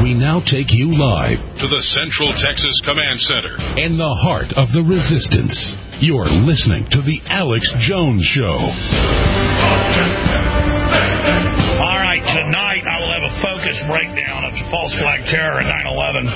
We now take you live to the Central Texas Command Center in the heart of the resistance. You're listening to The Alex Jones Show. All right, tonight I will have a focus breakdown of false flag terror and 9/11.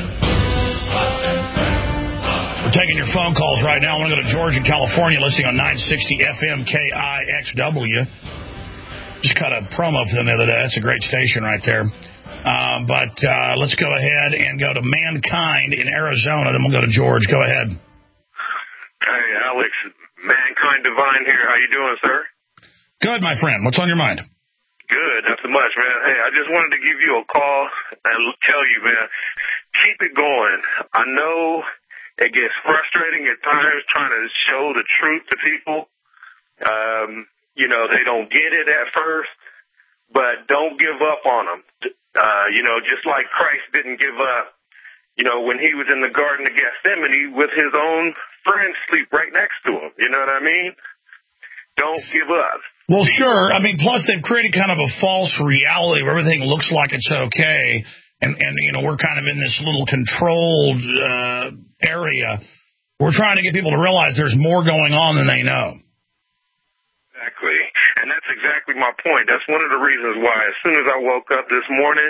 We're taking your phone calls right now. I want to go to George in California, listening on 960 FM KIXW. Just cut a promo for them the other day. That's a great station right there. But let's go ahead and go to Mankind in Arizona. Then we'll go to George. Go ahead. Hey, Alex. Mankind Divine here. How you doing, sir? Good, my friend. What's on your mind? Good. Not so much, man. Hey, I just wanted to give you a call and tell you, man, keep it going. I know it gets frustrating at times trying to show the truth to people. You know, they don't get it at first, but don't give up on them. You know, just like Christ didn't give up, you know, when he was in the Garden of Gethsemane with his own friends sleep right next to him. You know what I mean? Don't give up. Well, sure. I mean, plus they've created kind of a false reality where everything looks like it's okay. And you know, we're kind of in this little controlled area. We're trying to get people to realize there's more going on than they know. Exactly. And that's exactly my point. That's one of the reasons why as soon as I woke up this morning,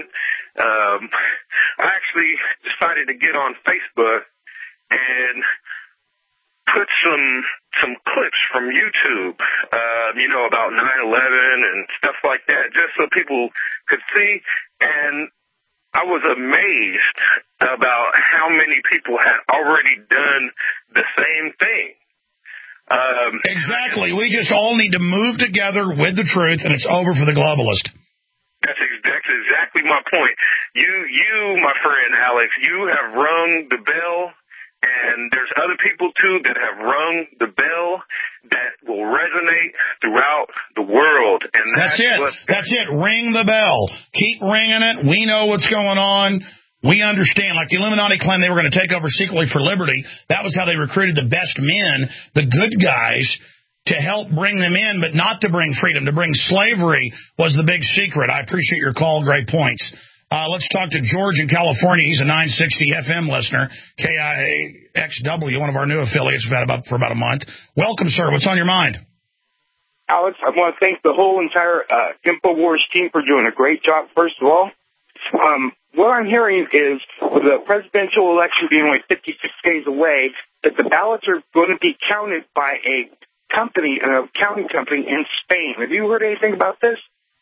I actually decided to get on Facebook and put some clips from YouTube, you know, about 9/11 and stuff like that, just so people could see. And I was amazed about how many people had already done the same thing. Exactly. We just all need to move together with the truth, and it's over for the globalist. That's exactly my point. You, my friend Alex, you have rung the bell, and there's other people, too, that have rung the bell that will resonate throughout the world. And that's it. That's it. Ring the bell. Keep ringing it. We know what's going on. We understand, like the Illuminati claimed they were going to take over secretly for liberty. That was how they recruited the best men, the good guys, to help bring them in, but not to bring freedom. To bring slavery was the big secret. I appreciate your call. Great points. Let's talk to George in California. He's a 960 FM listener, KIXW, one of our new affiliates we've had for about a month. Welcome, sir. What's on your mind? Alex, I want to thank the whole entire InfoWars team for doing a great job, first of all. What I'm hearing is, with the presidential election being only 56 days away, that the ballots are going to be counted by a company, an accounting company in Spain. Have you heard anything about this?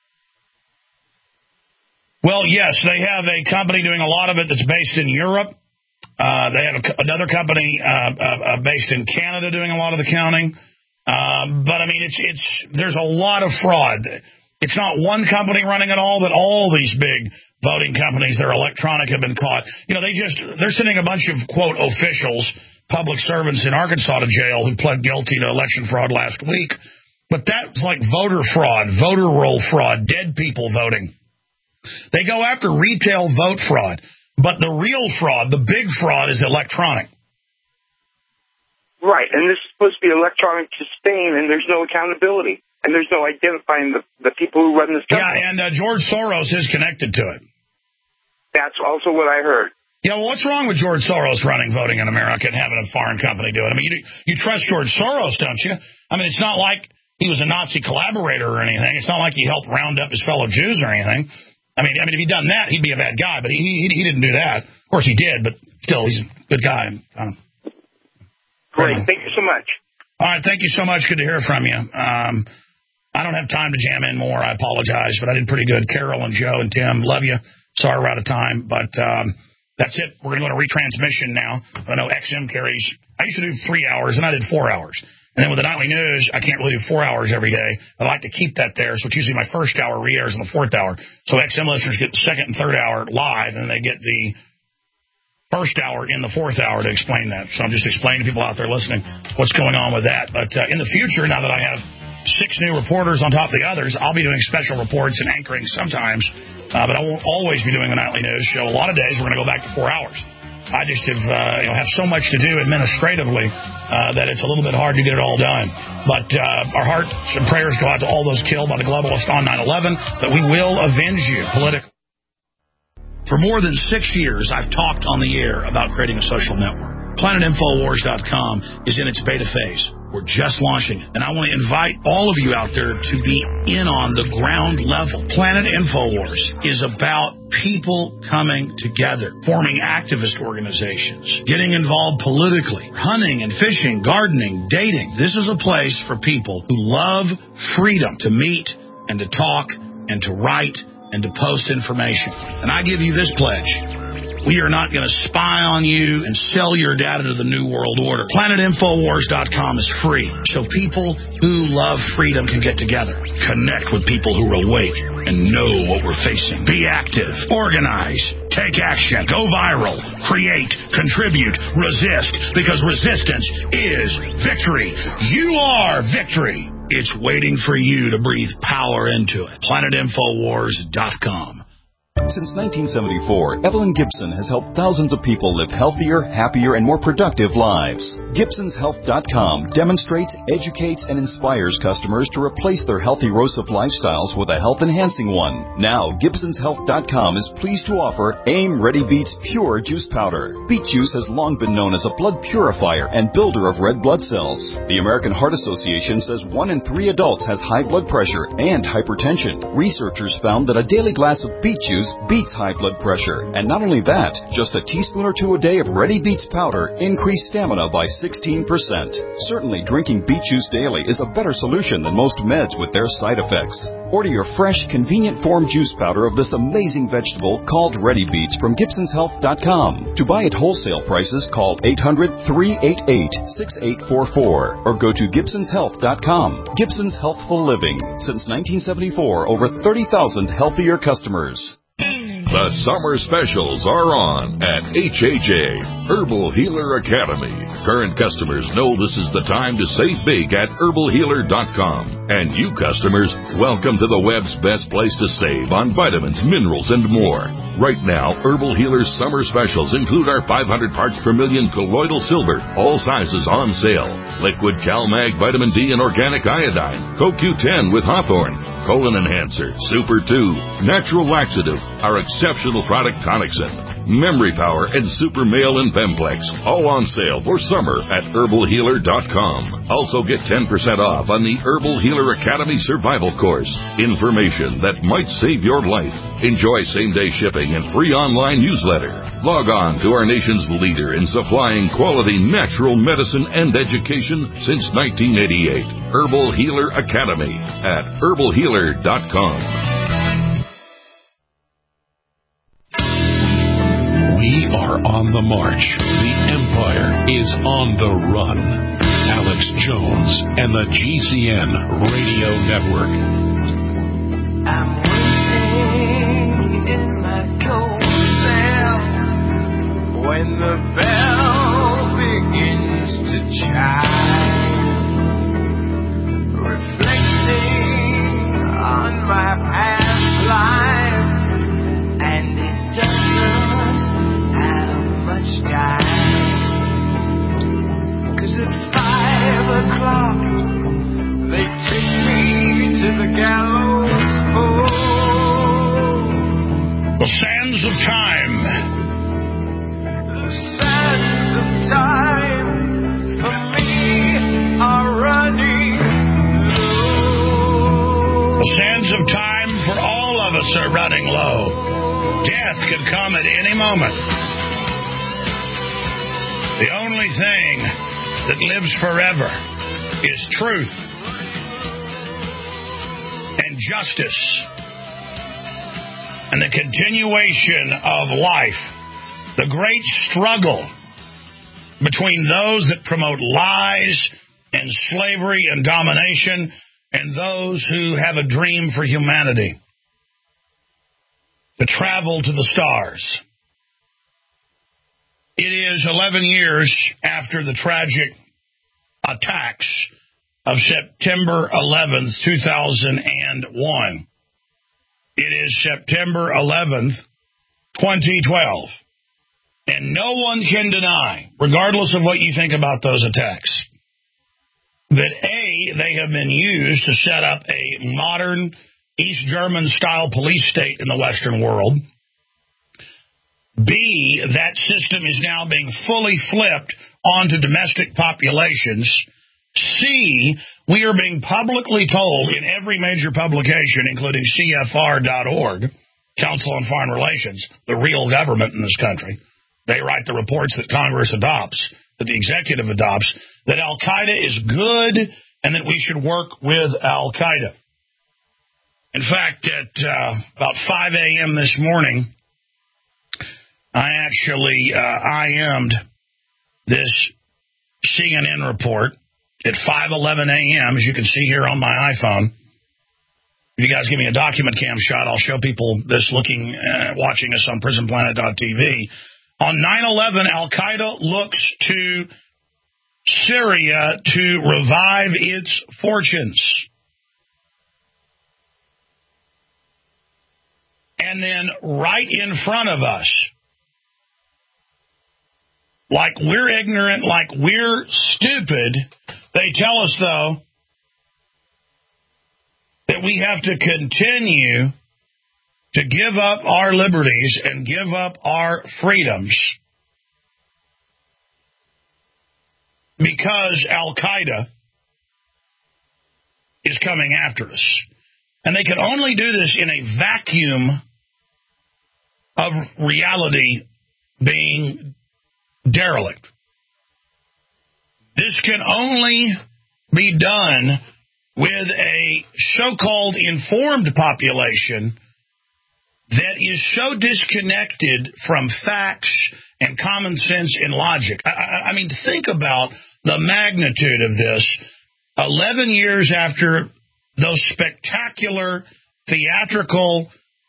Well, yes, they have a company doing a lot of it that's based in Europe. They have another company based in Canada doing a lot of the counting. But, I mean, there's a lot of fraud. It's not one company running it all, but all these big voting companies that are electronic have been caught. You know, they're sending a bunch of, quote, officials, public servants in Arkansas to jail who pled guilty to election fraud last week. But that's like voter fraud, voter roll fraud, dead people voting. They go after retail vote fraud. But the real fraud, the big fraud, is electronic. Right, and this is supposed to be electronic to Spain, and there's no accountability. And there's no identifying the people who run this company. Yeah, and George Soros is connected to it. That's also what I heard. Yeah, well, what's wrong with George Soros running voting in America and having a foreign company do it? I mean, you trust George Soros, don't you? I mean, it's not like he was a Nazi collaborator or anything. It's not like he helped round up his fellow Jews or anything. I mean, if he'd done that, he'd be a bad guy, but he didn't do that. Of course, he did, but still, he's a good guy. Great. Thank you so much. All right, thank you so much. Good to hear from you. I don't have time to jam in more. I apologize, but I did pretty good. Carol and Joe and Tim, love you. Sorry we're out of time, but that's it. We're going to go to retransmission now. I know XM carries. I used to do 3 hours, and I did 4 hours. And then with the nightly news, I can't really do 4 hours every day. I like to keep that there, so it's usually my first hour re-airs in the fourth hour. So XM listeners get the second and third hour live, and then they get the first hour in the fourth hour to explain that. So I'm just explaining to people out there listening what's going on with that. But in the future, now that I have 6 new reporters on top of the others, I'll be doing special reports and anchoring sometimes, but I won't always be doing the nightly news show. A lot of days we're going to go back to 4 hours. I just have so much to do administratively that it's a little bit hard to get it all done. But our hearts and prayers go out to all those killed by the globalists on 9/11, that we will avenge you politically. For more than 6 years, I've talked on the air about creating a social network. PlanetInfoWars.com is in its beta phase. We're just launching it. And I want to invite all of you out there to be in on the ground level. Planet InfoWars is about people coming together, forming activist organizations, getting involved politically, hunting and fishing, gardening, dating. This is a place for people who love freedom to meet and to talk and to write and to post information. And I give you this pledge. We are not going to spy on you and sell your data to the New World Order. PlanetInfoWars.com is free, so people who love freedom can get together, connect with people who are awake and know what we're facing. Be active, organize, take action, go viral, create, contribute, resist, because resistance is victory. You are victory. It's waiting for you to breathe power into it. PlanetInfoWars.com. Since 1974, Evelyn Gibson has helped thousands of people live healthier, happier, and more productive lives. GibsonsHealth.com demonstrates, educates, and inspires customers to replace their health erosive lifestyles with a health-enhancing one. Now, GibsonsHealth.com is pleased to offer AIM Ready Beets Pure Juice Powder. Beet juice has long been known as a blood purifier and builder of red blood cells. The American Heart Association says 1 in 3 adults has high blood pressure and hypertension. Researchers found that a daily glass of beet juice beats high blood pressure. And not only that, just a teaspoon or two a day of Ready Beets powder increased stamina by 16%. Certainly, drinking beet juice daily is a better solution than most meds with their side effects. Order your fresh, convenient form juice powder of this amazing vegetable called Ready Beets from GibsonsHealth.com. To buy at wholesale prices, call 800-388-6844 or go to GibsonsHealth.com. Gibson's Healthful Living. Since 1974, over 30,000 healthier customers. The summer specials are on at HHA, Herbal Healer Academy. Current customers know this is the time to save big at herbalhealer.com. And you customers, welcome to the web's best place to save on vitamins, minerals, and more. Right now, Herbal Healer's summer specials include our 500 parts per million colloidal silver, all sizes on sale. Liquid CalMag Vitamin D and Organic Iodine, CoQ10 with Hawthorne, Colon Enhancer, Super 2, Natural Laxative, our exceptional product Tonicsyn, Memory Power, and Super Male and Bemplex, all on sale for summer at herbalhealer.com. Also get 10% off on the Herbal Healer Academy Survival Course. Information that might save your life. Enjoy same-day shipping and free online newsletter. Log on to our nation's leader in supplying quality natural medicine and education since 1988. Herbal Healer Academy at herbalhealer.com. We are on the march. The empire is on the run. Alex Jones and the GCN Radio Network. I'm waiting in my cold cell when the bell begins to chime, reflecting on my past life, and it doesn't have much time, 'cause at 5 o'clock they take me to the gallows pole. The sands of time. The sands of time for me are running low. The sands of time for all of us are running low. Death could come at any moment. The only thing that lives forever is truth and justice and the continuation of life. The great struggle between those that promote lies and slavery and domination and those who have a dream for humanity to travel to the stars. It is 11 years after the tragic attacks of September 11th, 2001. It is September 11th, 2012. And no one can deny, regardless of what you think about those attacks, that A, they have been used to set up a modern East German-style police state in the Western world, B, that system is now being fully flipped onto domestic populations. C, we are being publicly told in every major publication, including CFR.org, Council on Foreign Relations, the real government in this country. They write the reports that Congress adopts, that the executive adopts, that Al-Qaeda is good and that we should work with Al-Qaeda. In fact, at about 5 a.m. this morning, I actually IM'd this CNN report at 5:11 a.m., as you can see here on my iPhone. If you guys give me a document cam shot, I'll show people this watching us on PrisonPlanet.tv. On 9/11, Al-Qaeda looks to Syria to revive its fortunes. And then right in front of us, like we're ignorant, like we're stupid, they tell us, though, that we have to continue to give up our liberties and give up our freedoms because Al-Qaeda is coming after us. And they can only do this in a vacuum of reality being derelict. This can only be done with a so-called informed population that is so disconnected from facts and common sense and logic. I mean, think about the magnitude of this. 11 years after those spectacular, theatrical,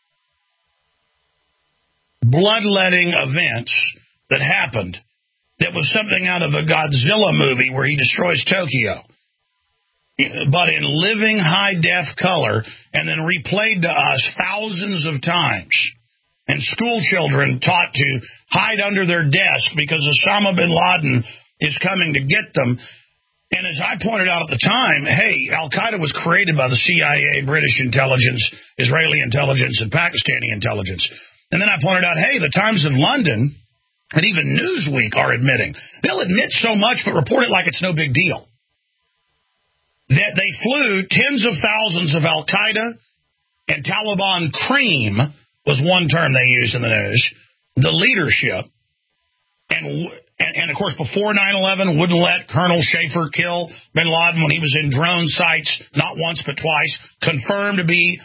bloodletting events that happened, that was something out of a Godzilla movie where he destroys Tokyo, but in living high-def color, and then replayed to us thousands of times. And school children taught to hide under their desk because Osama bin Laden is coming to get them. And as I pointed out at the time, hey, Al-Qaeda was created by the CIA, British intelligence, Israeli intelligence, and Pakistani intelligence. And then I pointed out, hey, the Times of London and even Newsweek are admitting. They'll admit so much but report it like it's no big deal. That they flew tens of thousands of Al-Qaeda and Taliban cream was one term they used in the news, the leadership. And of course, before 9/11, wouldn't let Colonel Schaefer kill bin Laden when he was in drone sites, not once but twice, confirmed to be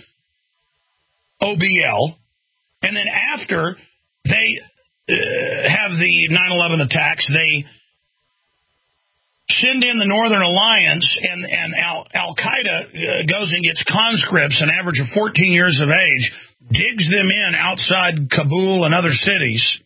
OBL. And then after they have the 9/11 attacks, they send in the Northern Alliance, and Al-Qaeda goes and gets conscripts, an average of 14 years of age, digs them in outside Kabul and other cities,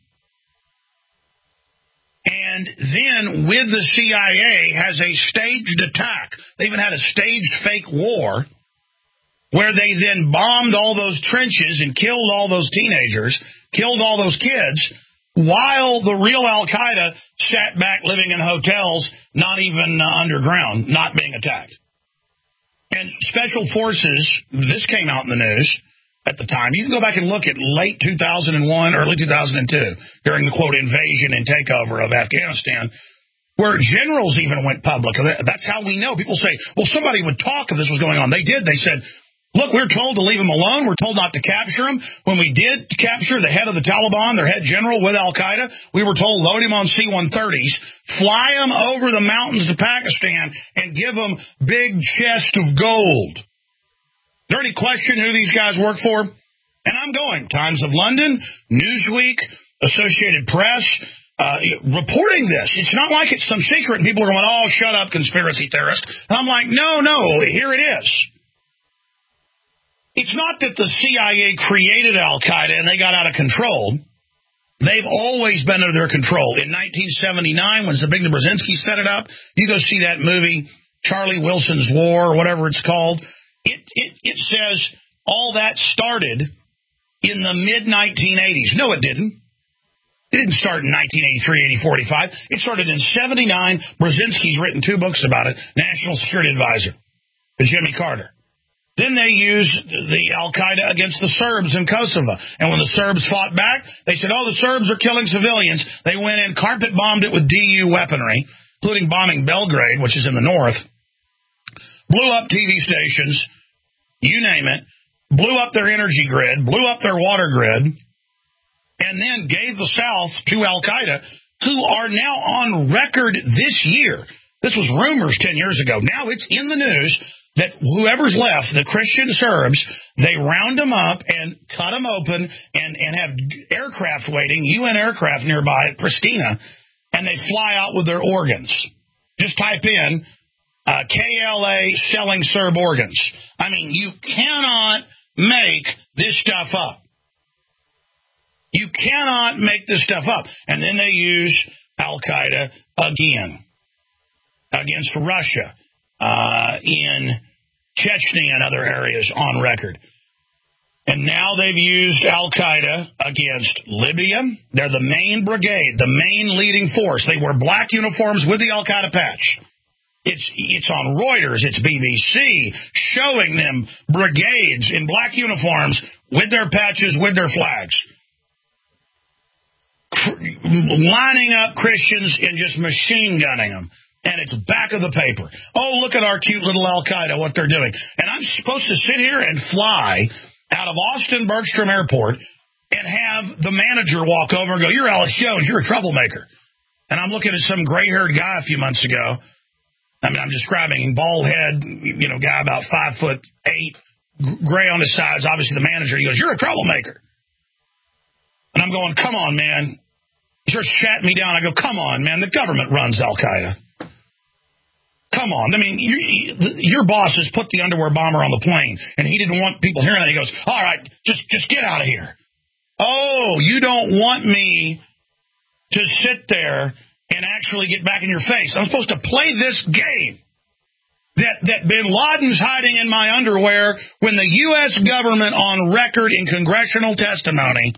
and then with the CIA has a staged attack. They even had a staged fake war where they then bombed all those trenches and killed all those teenagers, killed all those kids, while the real Al-Qaeda sat back living in hotels, not even underground, not being attacked. And special forces, this came out in the news at the time. You can go back and look at late 2001, early 2002, during the, quote, invasion and takeover of Afghanistan, where generals even went public. That's how we know. People say, well, somebody would talk if this was going on. They did. They said, look, we're told to leave him alone. We're told not to capture him. When we did capture the head of the Taliban, their head general with Al-Qaeda, we were told load him on C-130s, fly him over the mountains to Pakistan, and give him big chest of gold. Is there any question who these guys work for? And I'm going. Times of London, Newsweek, Associated Press, reporting this. It's not like it's some secret and people are going, oh, shut up, conspiracy theorist. And I'm like, no, here it is. It's not that the CIA created Al-Qaeda and they got out of control. They've always been under their control. In 1979, when Zbigniew Brzezinski set it up, you go see that movie, Charlie Wilson's War, or whatever it's called. It says all that started in the mid-1980s. No, it didn't. It didn't start in 1983, 84, 85. It started in 79. Brzezinski's written 2 books about it, National Security Advisor to Jimmy Carter. Then they used the Al-Qaeda against the Serbs in Kosovo. And when the Serbs fought back, they said, the Serbs are killing civilians. They went in, carpet bombed it with DU weaponry, including bombing Belgrade, which is in the north, blew up TV stations, you name it, blew up their energy grid, blew up their water grid, and then gave the South to Al-Qaeda, who are now on record this year. This was rumors 10 years ago. Now it's in the news that whoever's left, the Christian Serbs, they round them up and cut them open and have aircraft waiting, UN aircraft nearby at Pristina, and they fly out with their organs. Just type in KLA selling Serb organs. I mean, you cannot make this stuff up. You cannot make this stuff up. And then they use Al-Qaeda again against Russia. In Chechnya and other areas on record. And now they've used Al-Qaeda against Libya. They're the main brigade, the main leading force. They wear black uniforms with the Al-Qaeda patch. It's on Reuters, it's BBC, showing them brigades in black uniforms with their patches, with their flags. Lining up Christians and just machine gunning them. And it's back of the paper. Oh, look at our cute little Al-Qaeda, what they're doing. And I'm supposed to sit here and fly out of Austin Bergstrom Airport and have the manager walk over and go, "You're Alex Jones, you're a troublemaker." And I'm looking at some gray-haired guy a few months ago. I mean, I'm describing bald head, guy about 5'8", gray on his sides, obviously the manager. He goes, "You're a troublemaker." And I'm going, "Come on, man." He starts shutting me down. I go, "Come on, man, the government runs Al-Qaeda. Come on." I mean, your boss has put the underwear bomber on the plane, and he didn't want people hearing that. He goes, "All right, just get out of here." Oh, you don't want me to sit there and actually get back in your face. I'm supposed to play this game that Bin Laden's hiding in my underwear when the U.S. government on record in congressional testimony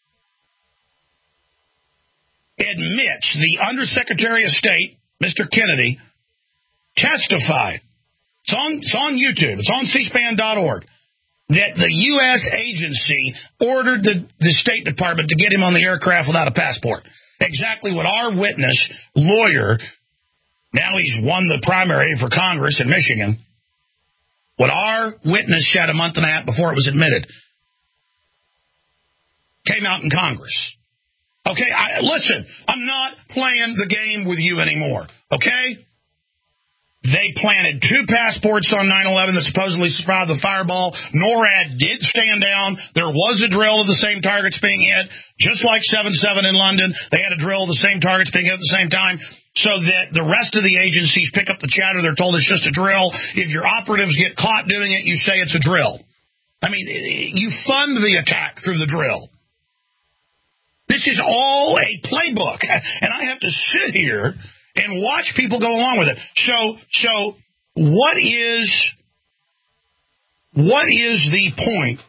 admits the Undersecretary of State, Mr. Kennedy, testified. It's on YouTube. It's on cspan.org. That the U.S. agency ordered the State Department to get him on the aircraft without a passport. Exactly what our witness, lawyer, now he's won the primary for Congress in Michigan, what our witness said a month and a half before it was admitted, came out in Congress. Okay, listen, I'm not playing the game with you anymore, okay? They planted 2 passports on 9/11 that supposedly survived the fireball. NORAD did stand down. There was a drill of the same targets being hit, just like 7/7 in London. They had a drill of the same targets being hit at the same time, so that the rest of the agencies pick up the chatter. They're told it's just a drill. If your operatives get caught doing it, you say it's a drill. I mean, you fund the attack through the drill. This is all a playbook, and I have to sit here and watch people go along with it. So what is the point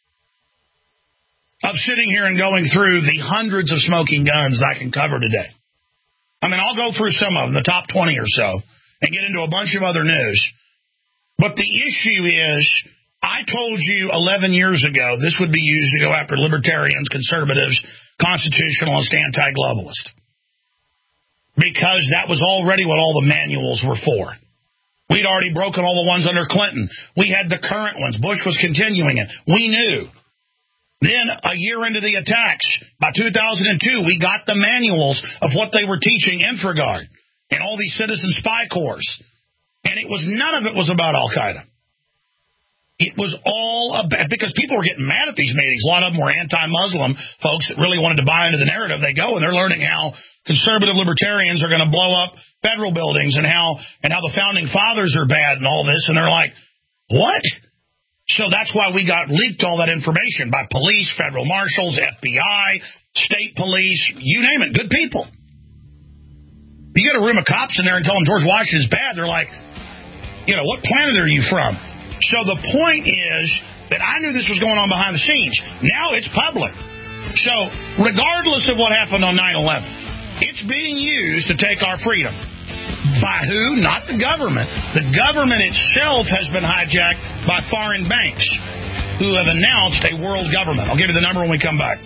of sitting here and going through the hundreds of smoking guns that I can cover today? I mean, I'll go through some of them, the top 20 or so, and get into a bunch of other news. But the issue is, I told you 11 years ago this would be used to go after libertarians, conservatives, constitutionalists, anti-globalists. Because that was already what all the manuals were for. We'd already broken all the ones under Clinton. We had the current ones. Bush was continuing it. We knew. Then, a year into the attacks, by 2002, we got the manuals of what they were teaching InfraGard and all these citizen spy corps. And none of it was about Al-Qaeda. It was all about, because people were getting mad at these meetings. A lot of them were anti-Muslim folks that really wanted to buy into the narrative. They go and they're learning how conservative libertarians are going to blow up federal buildings and how the founding fathers are bad and all this. And they're like, what? So that's why we got leaked all that information by police, federal marshals, FBI, state police, you name it, good people. You get a room of cops in there and tell them George Washington's bad. They're like, what planet are you from? So the point is that I knew this was going on behind the scenes. Now it's public. So regardless of what happened on 9/11, it's being used to take our freedom. By who? Not the government. The government itself has been hijacked by foreign banks who have announced a world government. I'll give you the number when we come back.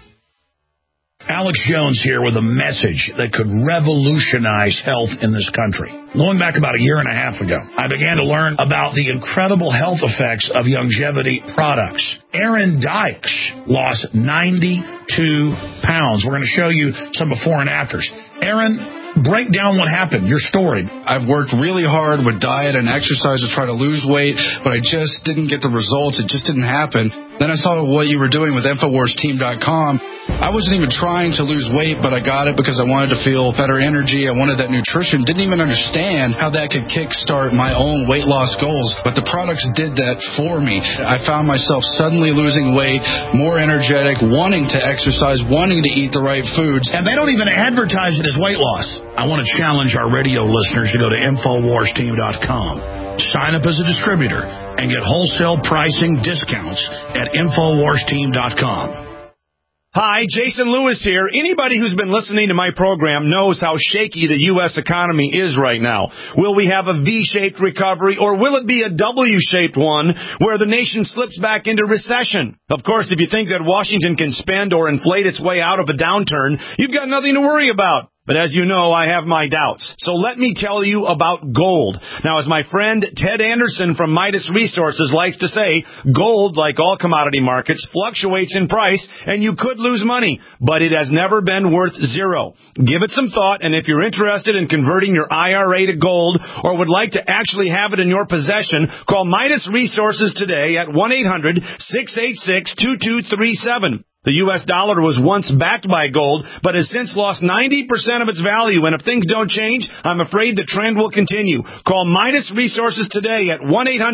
Alex Jones here with a message that could revolutionize health in this country. Going back about a year and a half ago, I began to learn about the incredible health effects of longevity products. Aaron Dykes lost 92 pounds. We're going to show you some before and afters. Aaron, break down what happened, your story. I've worked really hard with diet and exercise to try to lose weight, but I just didn't get the results. It just didn't happen. Then I saw what you were doing with InfoWarsTeam.com. I wasn't even trying to lose weight, but I got it because I wanted to feel better energy. I wanted that nutrition. Didn't even understand how that could kickstart my own weight loss goals, but the products did that for me. I found myself suddenly losing weight, more energetic, wanting to exercise, wanting to eat the right foods. And they don't even advertise it as weight loss. I want to challenge our radio listeners to go to InfoWarsTeam.com. Sign up as a distributor and get wholesale pricing discounts at InfoWarsTeam.com. Hi, Jason Lewis here. Anybody who's been listening to my program knows how shaky the U.S. economy is right now. Will we have a V-shaped recovery, or will it be a W-shaped one where the nation slips back into recession? Of course, if you think that Washington can spend or inflate its way out of a downturn, you've got nothing to worry about. But as you know, I have my doubts. So let me tell you about gold. Now, as my friend Ted Anderson from Midas Resources likes to say, gold, like all commodity markets, fluctuates in price, and you could lose money, but it has never been worth zero. Give it some thought, and if you're interested in converting your IRA to gold or would like to actually have it in your possession, call Midas Resources today at 1-800-686-2237. The U.S. dollar was once backed by gold, but has since lost 90% of its value. And if things don't change, I'm afraid the trend will continue. Call Midas Resources today at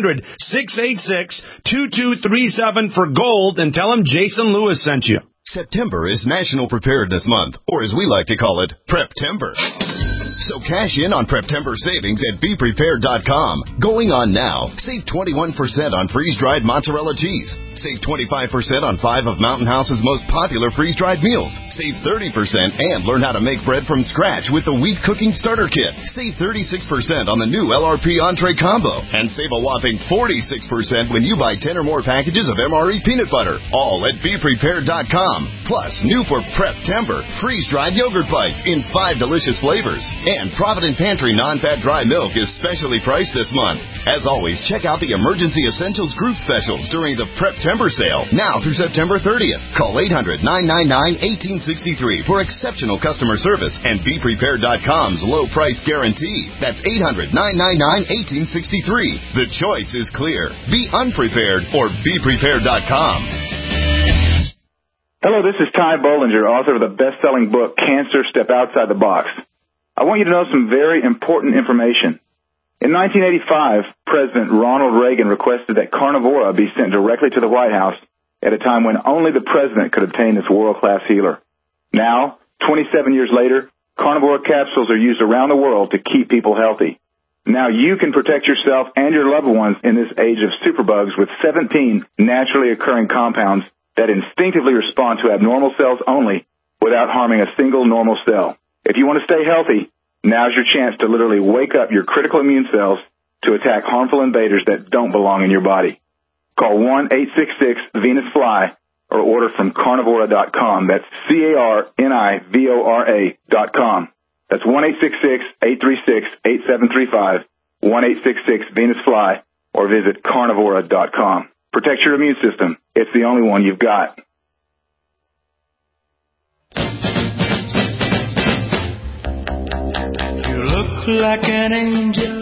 1-800-686-2237 for gold and tell them Jason Lewis sent you. September is National Preparedness Month, or as we like to call it, Preptember. So cash in on Preptember savings at BePrepared.com. Going on now. Save 21% on freeze-dried mozzarella cheese. Save 25% on 5 of Mountain House's most popular freeze-dried meals. Save 30% and learn how to make bread from scratch with the Wheat Cooking Starter Kit. Save 36% on the new LRP Entree Combo. And save a whopping 46% when you buy 10 or more packages of MRE peanut butter. All at BePrepared.com. Plus, new for Preptember, freeze-dried yogurt bites in 5 delicious flavors. And Provident Pantry non-fat dry milk is specially priced this month. As always, check out the Emergency Essentials group specials during the Preptember sale, now through September 30th. Call 800-999-1863 for exceptional customer service and BePrepared.com's low price guarantee. That's 800-999-1863. The choice is clear. Be unprepared or BePrepared.com. Hello, this is Ty Bollinger, author of the best-selling book, Cancer, Step Outside the Box. I want you to know some very important information. In 1985, President Ronald Reagan requested that Carnivora be sent directly to the White House at a time when only the president could obtain this world-class healer. Now, 27 years later, Carnivora capsules are used around the world to keep people healthy. Now you can protect yourself and your loved ones in this age of superbugs with 17 naturally occurring compounds that instinctively respond to abnormal cells only without harming a single normal cell. If you want to stay healthy, now's your chance to literally wake up your critical immune cells to attack harmful invaders that don't belong in your body. Call 1-866-VENUS-FLY or order from Carnivora.com. That's CARNIVORA.com. That's 1-866-836-8735, 1-866-VENUS-FLY, or visit Carnivora.com. Protect your immune system. It's the only one you've got. Like an angel,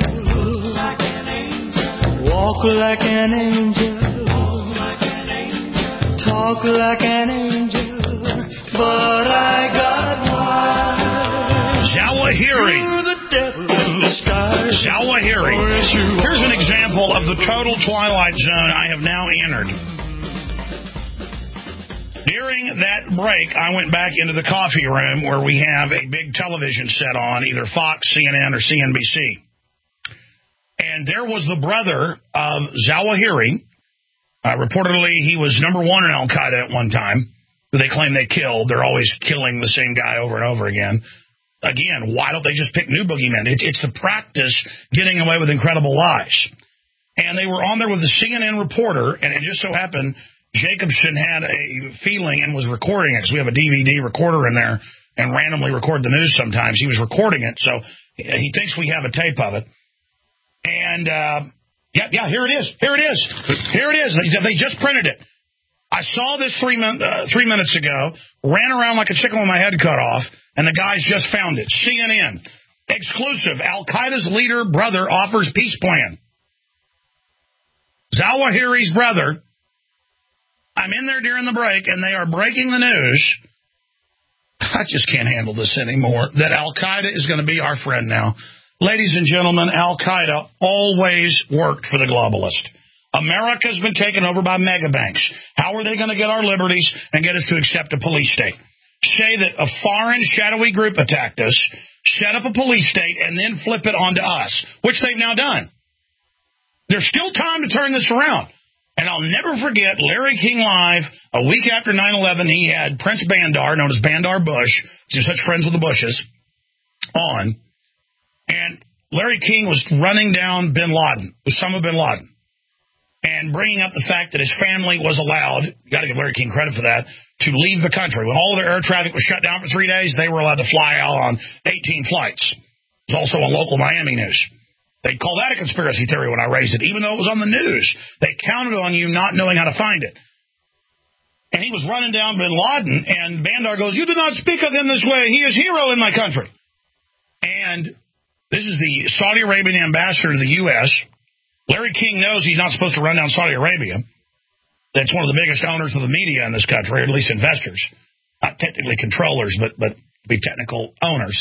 walk like an angel, talk like an angel, but I got wise. Zawahiri. Zawahiri. Here's an example of the total twilight zone I have now entered. During that break, I went back into the coffee room where we have a big television set on, either Fox, CNN, or CNBC. And there was the brother of Zawahiri. Reportedly, he was number 1 in Al-Qaeda at one time, who they claim they killed. They're always killing the same guy over and over again. again, why don't they just pick new boogeymen? It's the practice getting away with incredible lies. And they were on there with the CNN reporter, and it just so happened Jacobson had a feeling and was recording it, because we have a DVD recorder in there and randomly record the news sometimes. He was recording it, so he thinks we have a tape of it. And, here it is. Here it is. Here it is. They just printed it. I saw this 3 minutes ago, ran around like a chicken with my head cut off, and the guys just found it. CNN. Exclusive. Al-Qaeda's leader brother offers peace plan. Zawahiri's brother. I'm in there during the break, and they are breaking the news. I just can't handle this anymore, that Al-Qaeda is going to be our friend now. Ladies and gentlemen, Al-Qaeda always worked for the globalist. America's been taken over by megabanks. How are they going to get our liberties and get us to accept a police state? Say that a foreign, shadowy group attacked us, set up a police state, and then flip it onto us, which they've now done. There's still time to turn this around. And I'll never forget Larry King Live, a week after 9/11, he had Prince Bandar, known as Bandar Bush, they're such friends with the Bushes, on. And Larry King was running down bin Laden, Osama bin Laden, and bringing up the fact that his family was allowed, you got to give Larry King credit for that, to leave the country. When all their air traffic was shut down for 3 days, they were allowed to fly out on 18 flights. It was also on local Miami news. They call that a conspiracy theory when I raised it, even though it was on the news. They counted on you not knowing how to find it. And he was running down bin Laden, and Bandar goes, "You do not speak of him this way. He is hero in my country." And this is the Saudi Arabian ambassador to the U.S. Larry King knows he's not supposed to run down Saudi Arabia. That's one of the biggest owners of the media in this country, or at least investors. Not technically controllers, but be technical owners.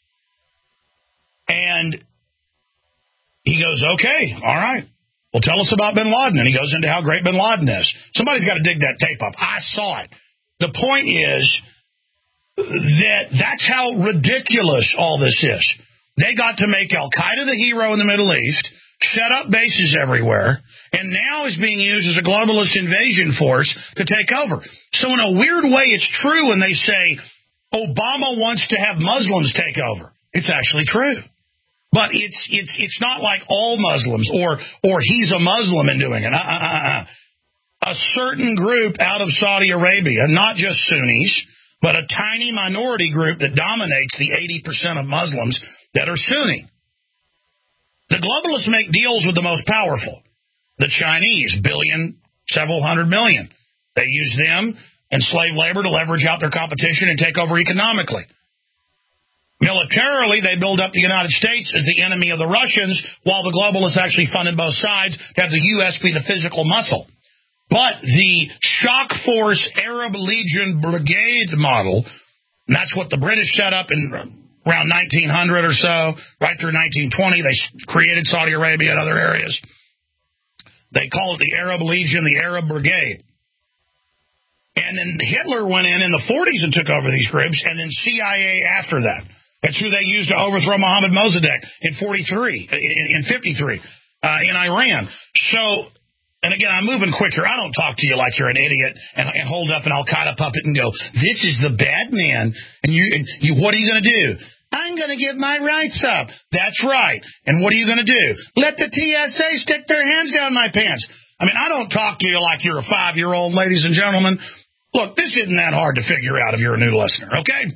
And he goes, "Okay, all right. Well, tell us about bin Laden." And he goes into how great bin Laden is. Somebody's got to dig that tape up. I saw it. The point is that's how ridiculous all this is. They got to make Al-Qaeda the hero in the Middle East, set up bases everywhere, and now is being used as a globalist invasion force to take over. So in a weird way, it's true when they say Obama wants to have Muslims take over. It's actually true. But it's not like all Muslims or he's a Muslim in doing it. A certain group out of Saudi Arabia, not just Sunnis, but a tiny minority group that dominates the 80% of Muslims that are Sunni. The globalists make deals with the most powerful. The Chinese, billion, several hundred million. They use them and slave labor to leverage out their competition and take over economically. Militarily, they build up the United States as the enemy of the Russians, while the globalists actually funded both sides to have the U.S. be the physical muscle. But the Shock Force Arab Legion Brigade model, and that's what the British set up in around 1900 or so, right through 1920. They created Saudi Arabia and other areas. They call it the Arab Legion, the Arab Brigade. And then Hitler went in the 40s and took over these groups, and then CIA after that. That's who they used to overthrow Mohammad Mossadegh in 53, in 53, in Iran. So, and again, I'm moving quicker. I don't talk to you like you're an idiot and hold up an Al-Qaeda puppet and go, "This is the bad man." And you, what are you going to do? "I'm going to give my rights up." That's right. And what are you going to do? "Let the TSA stick their hands down my pants." I mean, I don't talk to you like you're a 5-year-old, ladies and gentlemen. Look, this isn't that hard to figure out if you're a new listener, okay?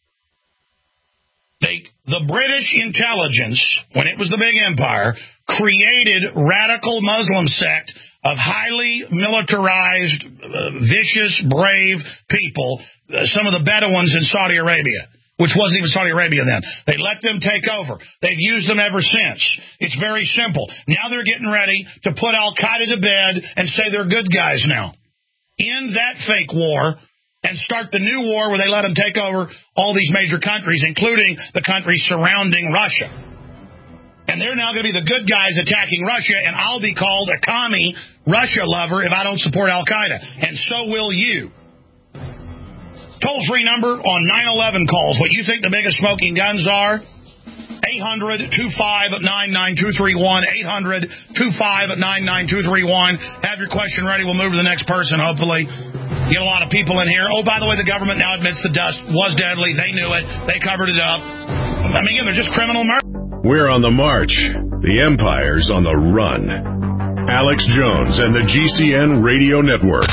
The British intelligence, when it was the big empire, created radical Muslim sect of highly militarized, vicious, brave people, some of the Bedouins in Saudi Arabia, which wasn't even Saudi Arabia then. They let them take over. They've used them ever since. It's very simple. Now they're getting ready to put Al-Qaeda to bed and say they're good guys now. End that fake war and start the new war where they let them take over all these major countries, including the countries surrounding Russia. And they're now going to be the good guys attacking Russia, and I'll be called a commie Russia lover if I don't support Al-Qaeda. And so will you. Toll-free number on 9/11 calls. What you think the biggest smoking guns are? 800-259-9231. 800-259-9231. Have your question ready. We'll move to the next person, hopefully. Get a lot of people in here. Oh, by the way, the government now admits the dust was deadly. They knew it. They covered it up. I mean, they're just criminal murder. We're on the march. The Empire's on the run. Alex Jones and the GCN Radio Network.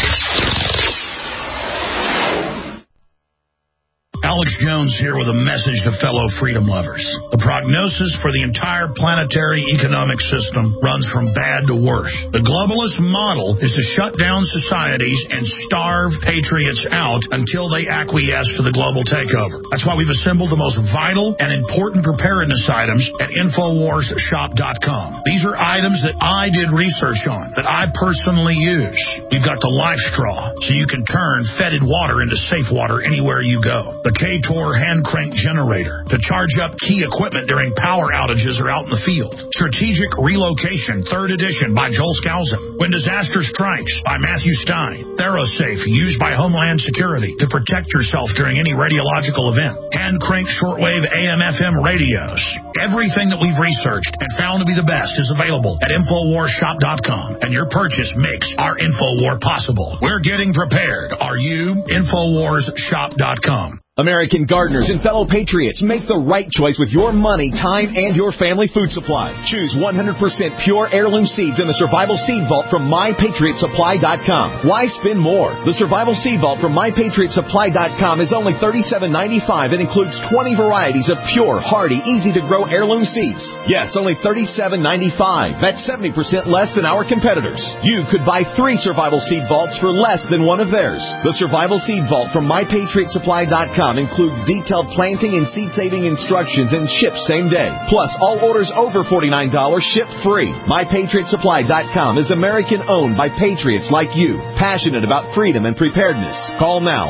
Alex Jones here with a message to fellow freedom lovers. The prognosis for the entire planetary economic system runs from bad to worse. The globalist model is to shut down societies and starve patriots out until they acquiesce to the global takeover. That's why we've assembled the most vital and important preparedness items at InfoWarsShop.com. These are items that I did research on, that I personally use. You've got the Life Straw, so you can turn fetid water into safe water anywhere you go. The K-Tor hand crank generator to charge up key equipment during power outages or out in the field. Strategic Relocation, 3rd edition by Joel Skousen. When Disaster Strikes by Matthew Stein. ThyroSafe, used by Homeland Security to protect yourself during any radiological event. Hand crank shortwave AM/FM radios. Everything that we've researched and found to be the best is available at InfoWarsShop.com, and your purchase makes our InfoWar possible. We're getting prepared. Are you? InfoWarsShop.com. American gardeners and fellow patriots, make the right choice with your money, time, and your family food supply. Choose 100% pure heirloom seeds in the Survival Seed Vault from MyPatriotSupply.com. Why spend more? The Survival Seed Vault from MyPatriotSupply.com is only $37.95 and includes 20 varieties of pure, hardy, easy-to-grow heirloom seeds. Yes, only $37.95. That's 70% less than our competitors. You could buy 3 Survival Seed Vaults for less than one of theirs. The Survival Seed Vault from MyPatriotSupply.com includes detailed planting and seed-saving instructions and ships same day. Plus, all orders over $49 ship free. MyPatriotSupply.com is American-owned by patriots like you, passionate about freedom and preparedness. Call now,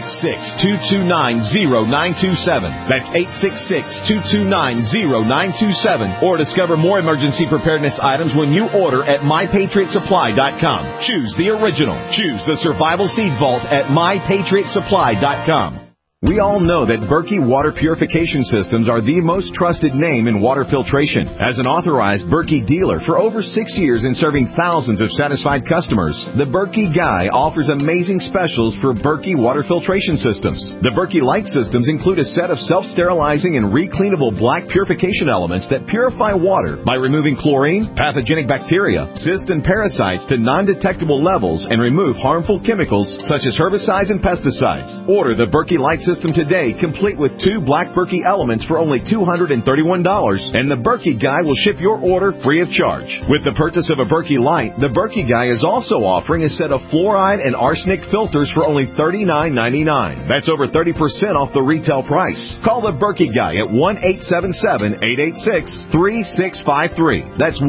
866-229-0927. That's 866-229-0927. Or discover more emergency preparedness items when you order at MyPatriotSupply.com. Choose the original. Choose the Survival Seed Vault at MyPatriotSupply.com. We all know that Berkey Water Purification Systems are the most trusted name in water filtration. As an authorized Berkey dealer for over 6 years and serving thousands of satisfied customers, the Berkey Guy offers amazing specials for Berkey Water Filtration Systems. The Berkey Light Systems include a set of self-sterilizing and recleanable black purification elements that purify water by removing chlorine, pathogenic bacteria, cysts, and parasites to non-detectable levels and remove harmful chemicals such as herbicides and pesticides. Order the Berkey Light System today, complete with 2 black Berkey elements for only $231, and the Berkey Guy will ship your order free of charge. With the purchase of a Berkey Light, the Berkey Guy is also offering a set of fluoride and arsenic filters for only $39.99. That's over 30% off the retail price. Call the Berkey Guy at 1-877-886-3653. That's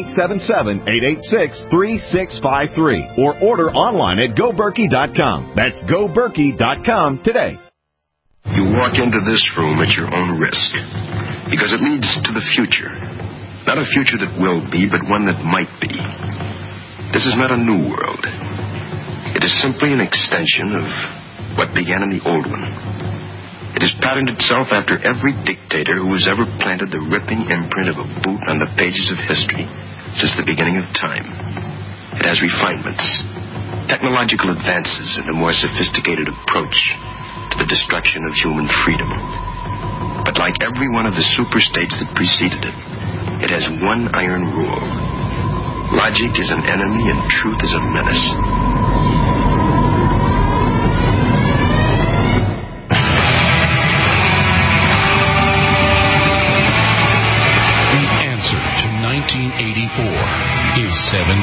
1-877-886-3653. Or order online at GoBerkey.com. That's GoBerkey.com today. You walk into this room at your own risk, because it leads to the future. Not a future that will be, but one that might be. This is not a new world. It is simply an extension of what began in the old one. It has patterned itself after every dictator who has ever planted the ripping imprint of a boot on the pages of history since the beginning of time. It has refinements, technological advances, and a more sophisticated approach to the destruction of human freedom. But like every one of the superstates that preceded it, it has one iron rule. Logic is an enemy and truth is a menace. The answer to 1984 is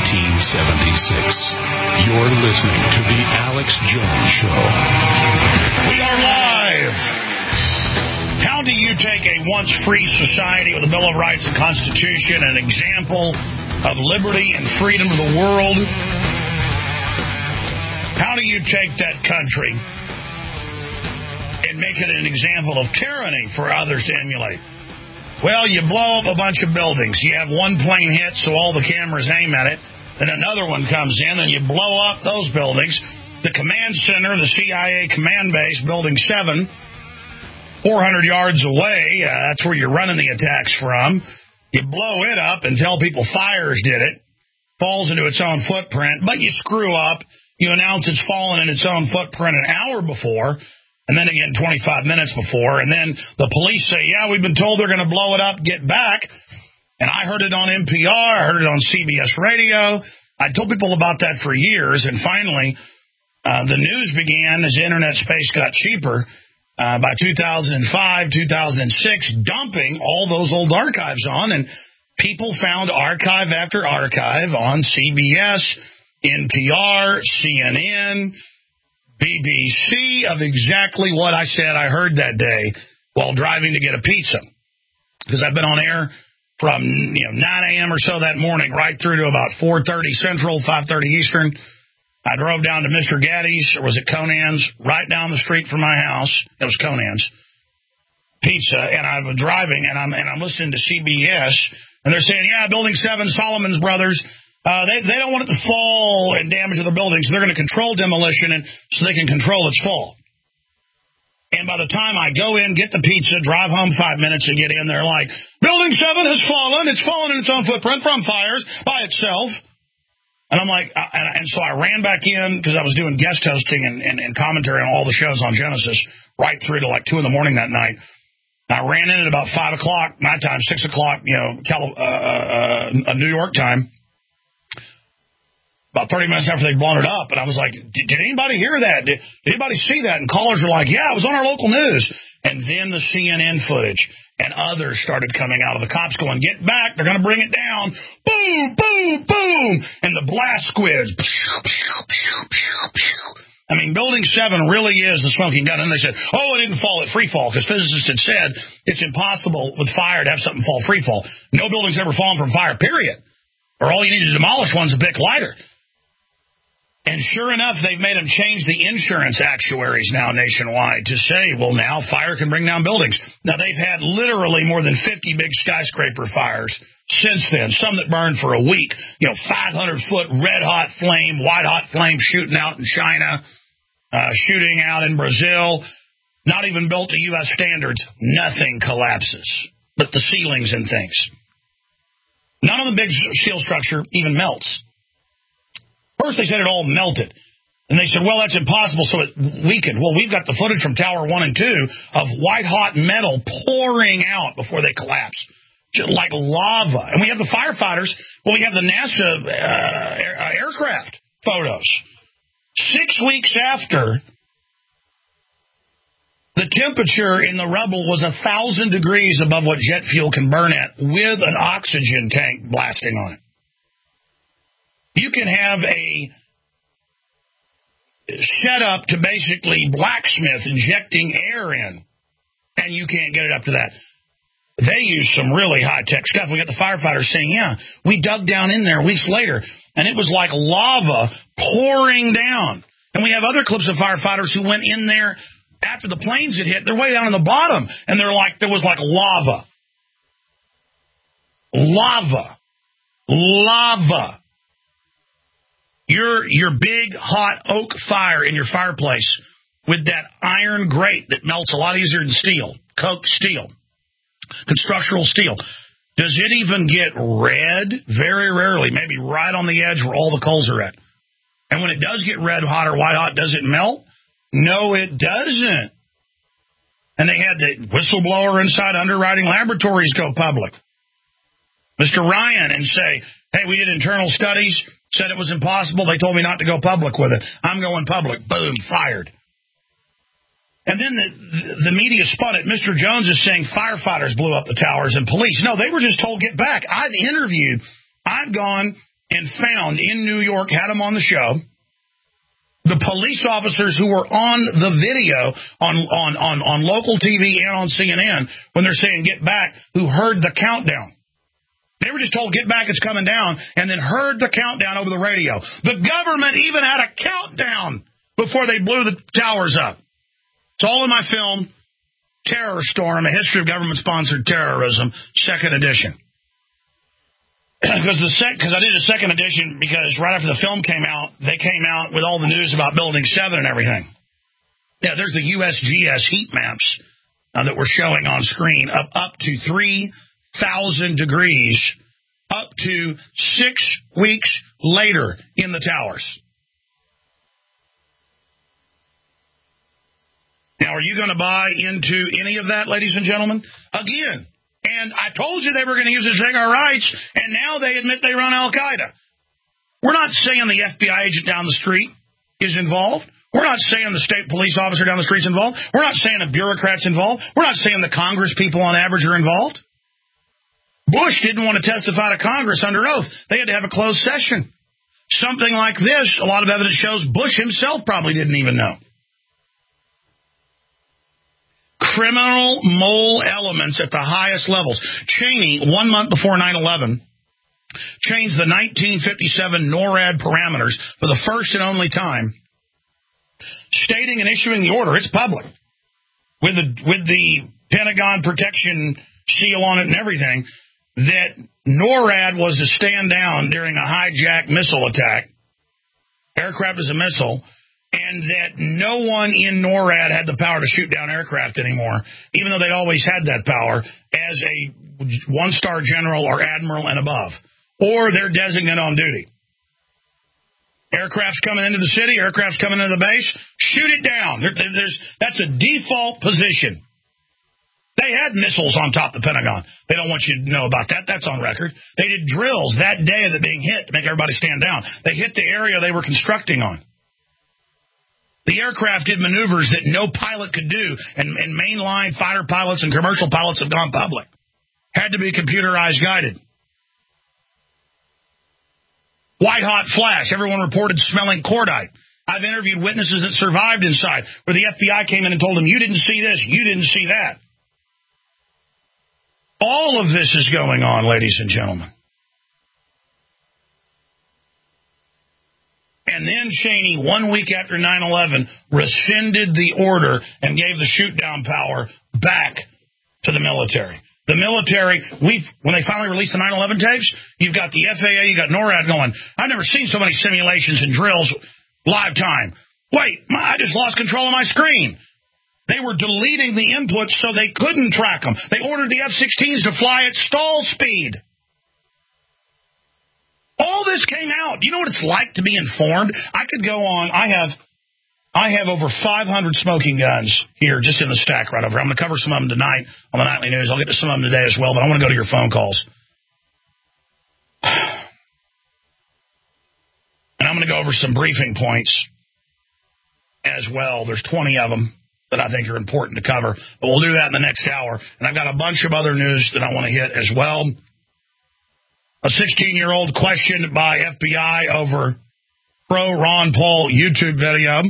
1776. You're listening to The Alex Jones Show. We are live. How do you take a once-free society with a Bill of Rights and Constitution, an example of liberty and freedom of the world? How do you take that country and make it an example of tyranny for others to emulate? Well, you blow up a bunch of buildings. You have one plane hit, so all the cameras aim at it. Then another one comes in, and you blow up those buildings. The command center, the CIA command base, Building 7, 400 yards away, that's where you're running the attacks from. You blow it up and tell people fires did it. Falls into its own footprint, but you screw up. You announce it's fallen in its own footprint an hour before. And then again 25 minutes before. And then the police say, yeah, we've been told they're going to blow it up, get back. And I heard it on NPR. I heard it on CBS Radio. I told people about that for years. And finally, the news began as internet space got cheaper by 2005, 2006, dumping all those old archives on. And people found archive after archive on CBS, NPR, CNN, BBC of exactly what I said I heard that day while driving to get a pizza. Because I've been on air from 9 a.m. or so that morning right through to about 4:30 Central, 5:30 Eastern. I drove down to Mr. Gaddy's, or was it Conan's, right down the street from my house. It was Conan's Pizza, and I was driving, and I'm listening to CBS, and they're saying, yeah, Building 7, Solomon's Brothers, they don't want it to fall and damage other buildings, so they're going to control demolition and so they can control its fall. And by the time I go in, get the pizza, drive home 5 minutes, and get in, they're like, Building 7 has fallen. It's fallen in its own footprint from fires by itself. And I'm like, and so I ran back in because I was doing guest hosting and commentary on all the shows on Genesis right through to like 2 in the morning that night. I ran in at about 5 o'clock, my time, 6 o'clock, New York time. About 30 minutes after they'd blown it up, and I was like, did anybody hear that? Did anybody see that? And callers were like, yeah, it was on our local news. And then the CNN footage and others started coming out of the cops going, get back, they're going to bring it down. Boom, boom, boom. And the blast squids. I mean, Building 7 really is the smoking gun. And they said, oh, it didn't fall at free fall, because physicists had said it's impossible with fire to have something fall free fall. No building's ever fallen from fire, period. Or all you need to demolish one's a Bic lighter. And sure enough, they've made them change the insurance actuaries now nationwide to say, well, now fire can bring down buildings. Now, they've had literally more than 50 big skyscraper fires since then, some that burned for a week. 500-foot red-hot flame, white-hot flame shooting out in China, shooting out in Brazil, not even built to U.S. standards. Nothing collapses but the ceilings and things. None of the big steel structure even melts. First, they said it all melted. And they said, well, that's impossible, so it weakened. Well, we've got the footage from Tower 1 and 2 of white-hot metal pouring out before they collapse, just like lava. And we have the firefighters. Well, we have the NASA aircraft photos. 6 weeks after, the temperature in the rubble was 1,000 degrees above what jet fuel can burn at with an oxygen tank blasting on it. You can have a setup to basically blacksmith injecting air in, and you can't get it up to that. They use some really high-tech stuff. We got the firefighters saying, yeah, we dug down in there weeks later, and it was like lava pouring down. And we have other clips of firefighters who went in there after the planes had hit. They're way down in the bottom, and there was like lava. Lava. Your big, hot oak fire in your fireplace with that iron grate that melts a lot easier than steel, coke steel, constructional steel. Does it even get red? Very rarely, maybe right on the edge where all the coals are at. And when it does get red hot or white hot, does it melt? No, it doesn't. And they had the whistleblower inside Underwriting Laboratories go public. Mr. Ryan, and say, hey, we did internal studies, said it was impossible. They told me not to go public with it. I'm going public. Boom, fired. And then the media spun it. Mr. Jones is saying firefighters blew up the towers and police. No, they were just told get back. I've gone and found in New York, had them on the show, the police officers who were on the video on local TV and on CNN when they're saying get back, who heard the countdown. They were just told, get back, it's coming down, and then heard the countdown over the radio. The government even had a countdown before they blew the towers up. It's all in my film, Terror Storm, A History of Government-Sponsored Terrorism, 2nd edition. Because I did a 2nd edition because right after the film came out, they came out with all the news about Building 7 and everything. Yeah, there's the USGS heat maps that we're showing on screen up to 3,000 degrees up to 6 weeks later in the towers. Now, are you going to buy into any of that, ladies and gentlemen? Again, and I told you they were going to use the Zagar rights, and now they admit they run Al-Qaeda. We're not saying the FBI agent down the street is involved. We're not saying the state police officer down the street is involved. We're not saying the bureaucrats involved. We're not saying the Congress people on average are involved. Bush didn't want to testify to Congress under oath. They had to have a closed session. Something like this, a lot of evidence shows Bush himself probably didn't even know. Criminal mole elements at the highest levels. Cheney, 1 month before 9/11, changed the 1957 NORAD parameters for the first and only time, stating and issuing the order, it's public, with the Pentagon protection seal on it and everything, that NORAD was to stand down during a hijack missile attack, aircraft is a missile, and that no one in NORAD had the power to shoot down aircraft anymore, even though they'd always had that power as a one-star general or admiral and above, or their designate on duty. Aircraft's coming into the city, aircraft's coming into the base, shoot it down. That's a default position. They had missiles on top of the Pentagon. They don't want you to know about that. That's on record. They did drills that day of it being hit to make everybody stand down. They hit the area they were constructing on. The aircraft did maneuvers that no pilot could do, and mainline fighter pilots and commercial pilots have gone public. Had to be computerized guided. White-hot flash. Everyone reported smelling cordite. I've interviewed witnesses that survived inside, where the FBI came in and told them, you didn't see this, you didn't see that. All of this is going on, ladies and gentlemen. And then Cheney, 1 week after 9/11, rescinded the order and gave the shoot-down power back to the military. The military, when they finally released the 9/11 tapes, you've got the FAA, you got NORAD going, I've never seen so many simulations and drills live time. Wait, I just lost control of my screen. They were deleting the inputs so they couldn't track them. They ordered the F-16s to fly at stall speed. All this came out. Do you know what it's like to be informed? I could go on. I have over 500 smoking guns here just in the stack right over. I'm going to cover some of them tonight on the Nightly News. I'll get to some of them today as well, but I want to go to your phone calls. And I'm going to go over some briefing points as well. There's 20 of them that I think are important to cover, but we'll do that in the next hour. And I've got a bunch of other news that I want to hit as well. A 16-year-old questioned by FBI over pro-Ron Paul YouTube video.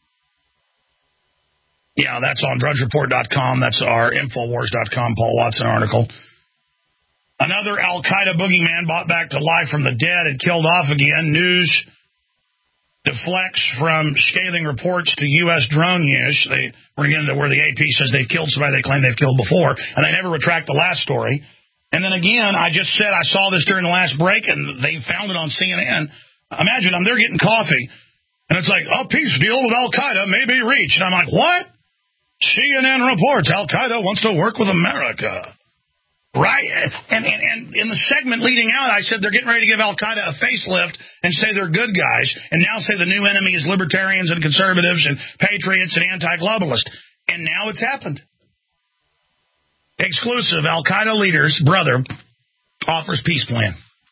Yeah, that's on DrudgeReport.com. That's our Infowars.com Paul Watson article. Another Al-Qaeda boogeyman brought back to life from the dead and killed off again. News deflects from scathing reports to U.S. drone use. We're getting to where the AP says they've killed somebody they claim they've killed before, and they never retract the last story. And then again, I just said I saw this during the last break, and they found it on CNN. Imagine they're getting coffee, and it's like, a peace deal with Al-Qaeda may be reached. And I'm like, what? CNN reports Al-Qaeda wants to work with America. Right? And in the segment leading out, I said they're getting ready to give Al-Qaeda a facelift and say they're good guys, and now say the new enemy is libertarians and conservatives and patriots and anti-globalists. And now it's happened. Exclusive, Al-Qaeda leader's brother offers peace plan.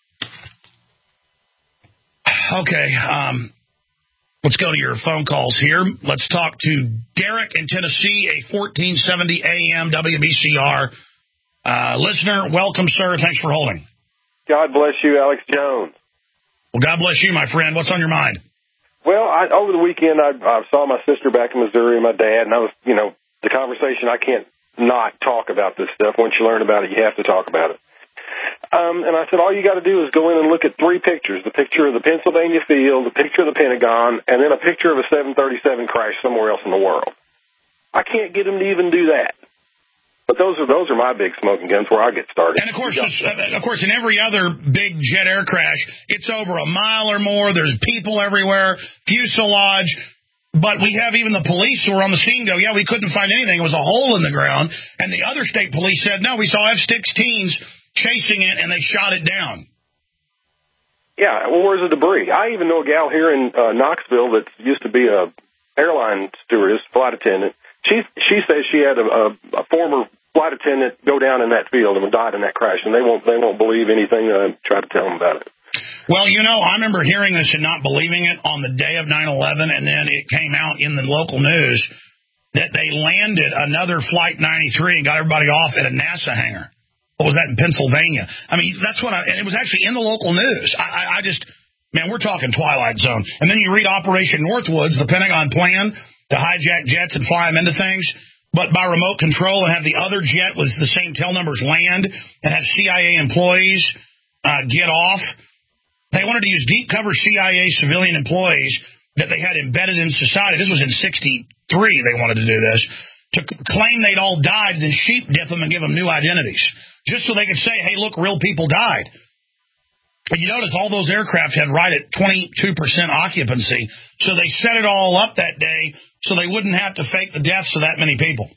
Okay, let's go to your phone calls here. Let's talk to Derek in Tennessee, a 1470 AM WBCR listener. Welcome, sir. Thanks for holding. God bless you, Alex Jones. Well, God bless you, my friend. What's on your mind? Well, over the weekend, I saw my sister back in Missouri and my dad, and I was, the conversation, I can't not talk about this stuff. Once you learn about it, you have to talk about it. And I said, all you got to do is go in and look at three pictures: the picture of the Pennsylvania field, the picture of the Pentagon, and then a picture of a 737 crash somewhere else in the world. I can't get them to even do that. But those are my big smoking guns where I get started. And of course, in every other big jet air crash, it's over a mile or more. There's people everywhere, fuselage. But we have even the police who were on the scene go, yeah, we couldn't find anything. It was a hole in the ground. And the other state police said, no, we saw F-16s chasing it, and they shot it down. Yeah, well, where's the debris? I even know a gal here in Knoxville that used to be a airline stewardess, flight attendant. She says she had a former flight attendant go down in that field and died in that crash, and they won't believe anything that I try to tell them about it. Well, you know, I remember hearing this and not believing it on the day of 9/11, and then it came out in the local news that they landed another Flight 93 and got everybody off at a NASA hangar. What was that, in Pennsylvania? I mean, that's what and it was actually in the local news. I just, man, we're talking Twilight Zone. And then you read Operation Northwoods, the Pentagon plan to hijack jets and fly them into things, but by remote control and have the other jet with the same tail numbers land and have CIA employees get off. They wanted to use deep cover CIA civilian employees that they had embedded in society. This was in 1963 they wanted to do this, to claim they'd all died, then sheep dip them and give them new identities, just so they could say, hey, look, real people died. But you notice all those aircraft had right at 22% occupancy, so they set it all up that day so they wouldn't have to fake the deaths of that many people.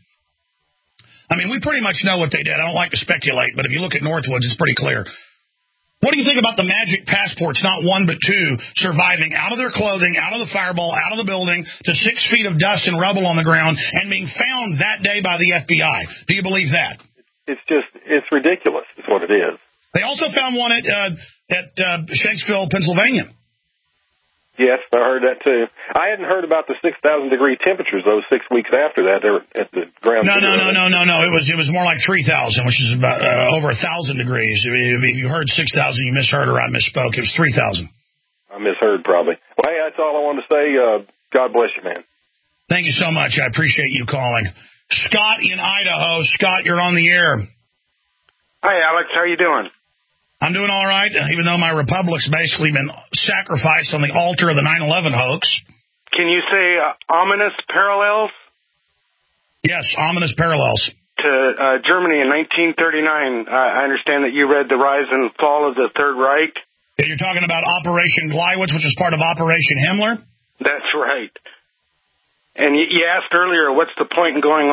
I mean, we pretty much know what they did. I don't like to speculate, but if you look at Northwoods, it's pretty clear. What do you think about the magic passports, not one but two, surviving out of their clothing, out of the fireball, out of the building, to 6 feet of dust and rubble on the ground, and being found that day by the FBI? Do you believe that? It's ridiculous, is what it is. They also found one at Shanksville, Pennsylvania. Yes, I heard that too. I hadn't heard about the 6,000-degree temperatures, those 6 weeks after that. They were at the ground. No. It was more like 3,000, which is about over 1,000 degrees. If you heard 6,000, you misheard or I misspoke. It was 3,000. I misheard probably. Well, hey, that's all I wanted to say. God bless you, man. Thank you so much. I appreciate you calling. Scott in Idaho. Scott, you're on the air. Hi, Alex. How are you doing? I'm doing all right, even though my republic's basically been sacrificed on the altar of the 9/11 hoax. Can you say ominous parallels? Yes, ominous parallels. To Germany in 1939. I understand that you read The Rise and Fall of the Third Reich. Yeah, you're talking about Operation Gleiwitz, which is part of Operation Himmler? That's right. And you asked earlier, what's the point in going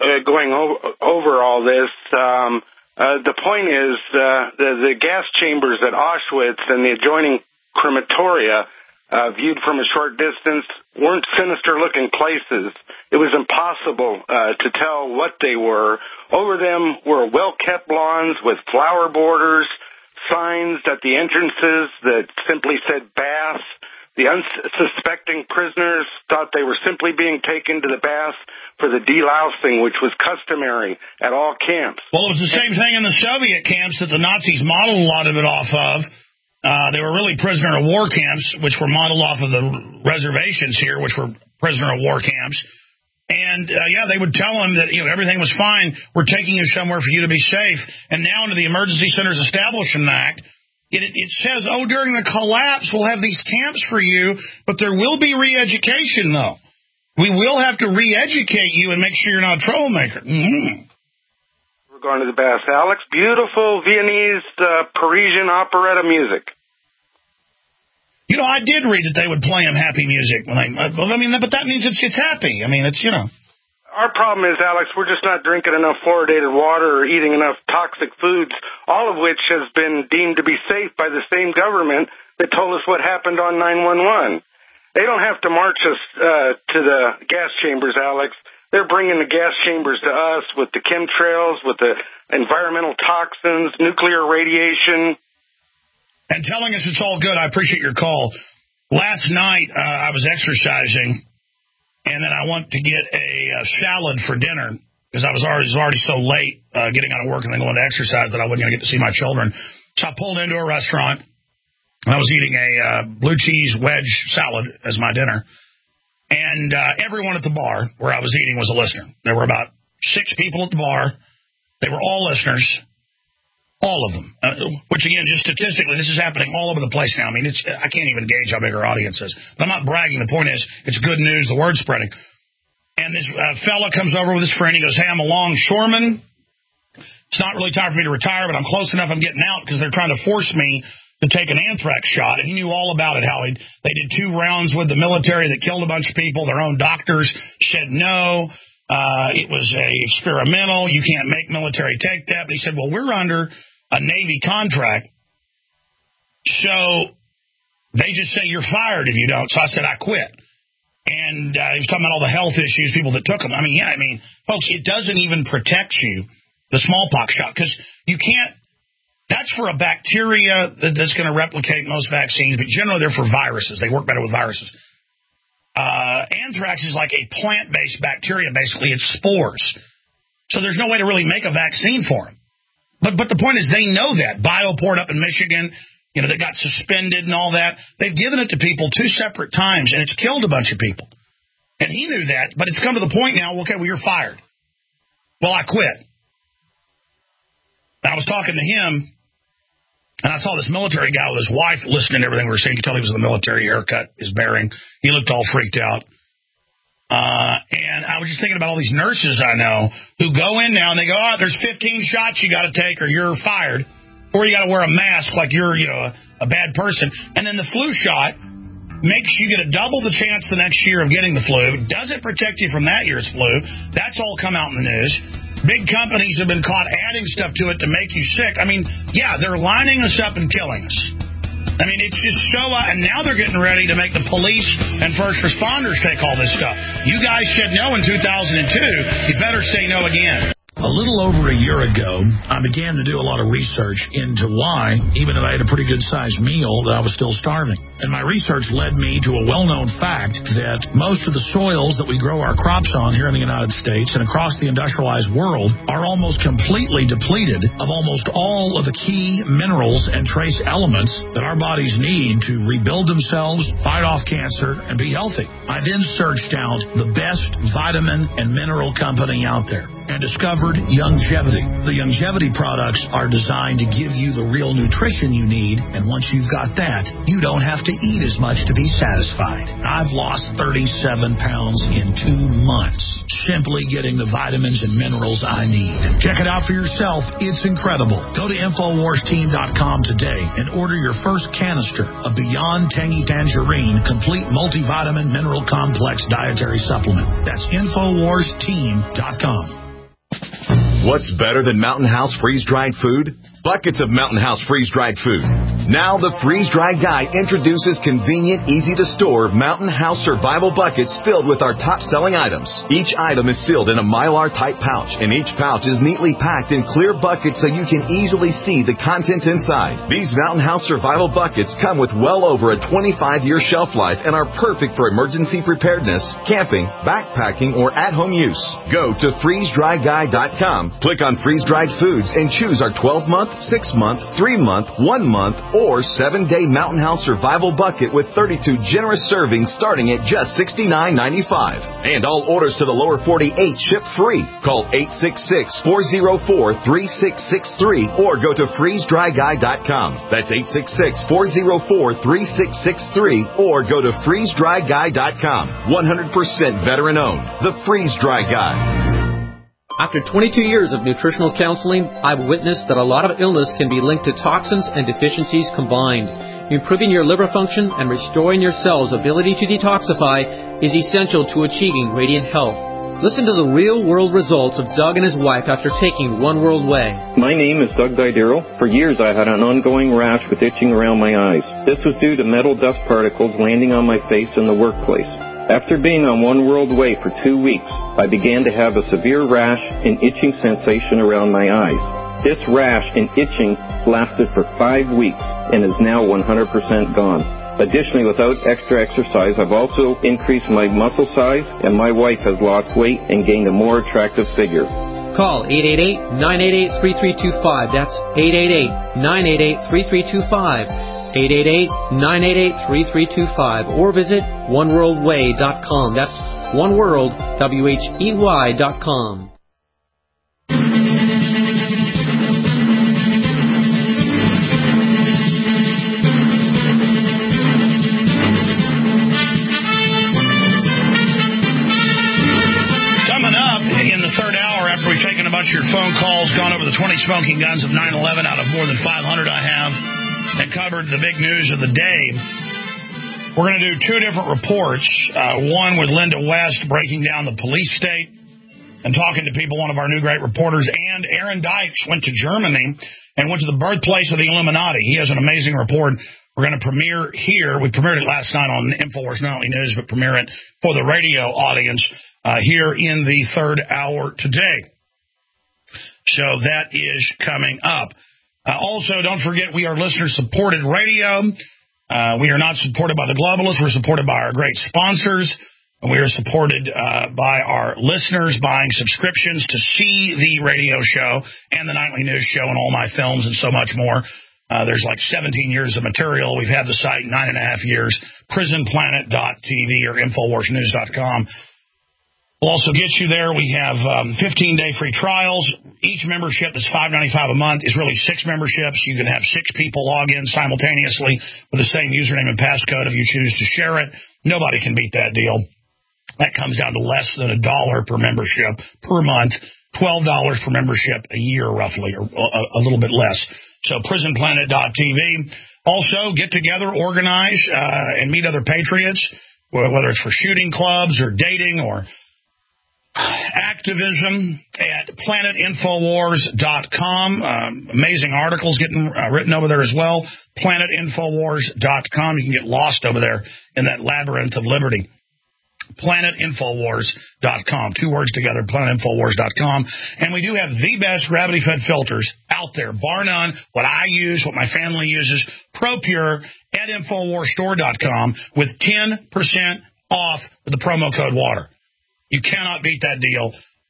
over all this? The point is the gas chambers at Auschwitz and the adjoining crematoria, viewed from a short distance, weren't sinister-looking places. It was impossible to tell what they were. Over them were well-kept lawns with flower borders, signs at the entrances that simply said baths. The unsuspecting prisoners thought they were simply being taken to the bath for the delousing, which was customary at all camps. Well, it was the same thing in the Soviet camps that the Nazis modeled a lot of it off of. They were really prisoner of war camps, which were modeled off of the reservations here, which were prisoner of war camps. And, they would tell them that, everything was fine. We're taking you somewhere for you to be safe. And now under the Emergency Centers Establishment Act, it says, during the collapse, we'll have these camps for you, but there will be re-education, though. We will have to re-educate you and make sure you're not a troublemaker. Mm-hmm. We're going to the baths. Alex, beautiful Viennese, Parisian operetta music. I did read that they would play them happy music. But that means it's happy. Our problem is, Alex, we're just not drinking enough fluoridated water or eating enough toxic foods, all of which has been deemed to be safe by the same government that told us what happened on 9/11. They don't have to march us to the gas chambers, Alex. They're bringing the gas chambers to us with the chemtrails, with the environmental toxins, nuclear radiation. And telling us it's all good. I appreciate your call. Last night, I was exercising. And then I went to get a salad for dinner because I was already so late getting out of work and then going to exercise that I wasn't going to get to see my children. So I pulled into a restaurant, and I was eating a blue cheese wedge salad as my dinner. And everyone at the bar where I was eating was a listener. There were about 6 people at the bar. They were all listeners. All of them. Which, again, just statistically, this is happening all over the place now. I can't even gauge how big our audience is. But I'm not bragging. The point is, it's good news. The word's spreading. And this fella comes over with his friend. He goes, hey, I'm a longshoreman. It's not really time for me to retire, but I'm close enough. I'm getting out because they're trying to force me to take an anthrax shot. And he knew all about it, how they did 2 rounds with the military that killed a bunch of people. Their own doctors said no. It was experimental. You can't make military take that. But he said, well, we're under a Navy contract, so they just say you're fired if you don't. So I said, I quit. And he was talking about all the health issues, people that took them. Folks, it doesn't even protect you, the smallpox shot, because you can't. That's for a bacteria that's going to replicate most vaccines, but generally they're for viruses. They work better with viruses. Anthrax is like a plant-based bacteria, basically. It's spores. So there's no way to really make a vaccine for them. But the point is they know that. Bioport up in Michigan, they got suspended and all that. They've given it to people 2 separate times, and it's killed a bunch of people. And he knew that, but it's come to the point now, okay, well, you're fired. Well, I quit. And I was talking to him, and I saw this military guy with his wife listening to everything we were saying. You could tell he was in the military, haircut, his bearing. He looked all freaked out. And I was just thinking about all these nurses I know who go in now and they go, there's 15 shots you got to take or you're fired. Or you got to wear a mask like you're, a bad person. And then the flu shot makes you get a double the chance the next year of getting the flu. Doesn't protect you from that year's flu. That's all come out in the news. Big companies have been caught adding stuff to it to make you sick. They're lining us up and killing us. It's just so... and now they're getting ready to make the police and first responders take all this stuff. You guys said no in 2002. You better say no again. A little over a year ago, I began to do a lot of research into why, even if I had a pretty good-sized meal, that I was still starving. And my research led me to a well-known fact that most of the soils that we grow our crops on here in the United States and across the industrialized world are almost completely depleted of almost all of the key minerals and trace elements that our bodies need to rebuild themselves, fight off cancer, and be healthy. I then searched out the best vitamin and mineral company out there and discovered Youngevity. The Youngevity products are designed to give you the real nutrition you need, and once you've got that, you don't have to eat as much to be satisfied. I've lost 37 pounds in 2 months, simply getting the vitamins and minerals I need. Check it out for yourself. It's incredible. Go to InfoWarsTeam.com today and order your first canister of Beyond Tangy Tangerine Complete Multivitamin Mineral Complex Dietary Supplement. That's InfoWarsTeam.com. What's better than Mountain House freeze-dried food? Buckets of Mountain House freeze-dried food. Now the freeze-dried guy introduces convenient, easy-to-store Mountain House survival buckets filled with our top-selling items. Each item is sealed in a Mylar-type pouch, and each pouch is neatly packed in clear buckets so you can easily see the contents inside. These Mountain House survival buckets come with well over a 25-year shelf life and are perfect for emergency preparedness, camping, backpacking, or at-home use. Go to freezedryguy.com, click on freeze-dried foods, and choose our 12-month, 6-month, 3-month, 1-month, or 7-day Mountain House survival bucket with 32 generous servings starting at just $69.95. And all orders to the lower 48 ship free. Call 866-404-3663 or go to freezedryguy.com. That's 866-404-3663 or go to freezedryguy.com. 100% veteran owned. The Freeze Dry Guy. After 22 years of nutritional counseling, I've witnessed that a lot of illness can be linked to toxins and deficiencies combined. Improving your liver function and restoring your cells' ability to detoxify is essential to achieving radiant health. Listen to the real-world results of Doug and his wife after taking One World Way. My name is Doug Didero. For years I had an ongoing rash with itching around my eyes. This was due to metal dust particles landing on my face in the workplace. After being on One World Way for 2 weeks, I began to have a severe rash and itching sensation around my eyes. This rash and itching lasted for 5 weeks and is now 100% gone. Additionally, without extra exercise, I've also increased my muscle size, and my wife has lost weight and gained a more attractive figure. Call 888-988-3325. That's 888-988-3325. 888-988-3325 or visit oneworldway.com. That's oneworldwhey.com. Coming up in the third hour, after we've taken a bunch of your phone calls, gone over the 20 smoking guns of 9/11 out of more than 500 I have, and covered the big news of the day, we're going to do 2 different reports. One with Linda West breaking down the police state and talking to people, one of our new great reporters, and Aaron Dykes went to Germany and went to the birthplace of the Illuminati. He has an amazing report. We're going to premiere here. We premiered it last night on InfoWars Nightly News, but premiere it for the radio audience here in the third hour today. So that is coming up. Also, don't forget, we are listener-supported radio. We are not supported by the globalists. We're supported by our great sponsors. We are supported by our listeners buying subscriptions to see the radio show and the nightly news show and all my films and so much more. There's like 17 years of material. We've had the site 9.5 years. PrisonPlanet.tv or InfoWarsNews.com. We'll also get you there. We have 15-day free trials. Each membership is $5.95 a month. Is really 6 memberships. You can have 6 people log in simultaneously with the same username and passcode if you choose to share it. Nobody can beat that deal. That comes down to less than $1 per membership per month, $12 per membership a year, roughly, or a little bit less. So PrisonPlanet.tv. Also, get together, organize, and meet other patriots, whether it's for shooting clubs or dating or activism at PlanetInfoWars.com. Amazing articles getting written over there as well. PlanetInfoWars.com. You can get lost over there in that labyrinth of liberty. PlanetInfoWars.com. 2 words together, PlanetInfoWars.com. And we do have the best gravity-fed filters out there, bar none. What I use, what my family uses, ProPure at InfoWarsStore.com with 10% off with the promo code WATER. You cannot beat that deal.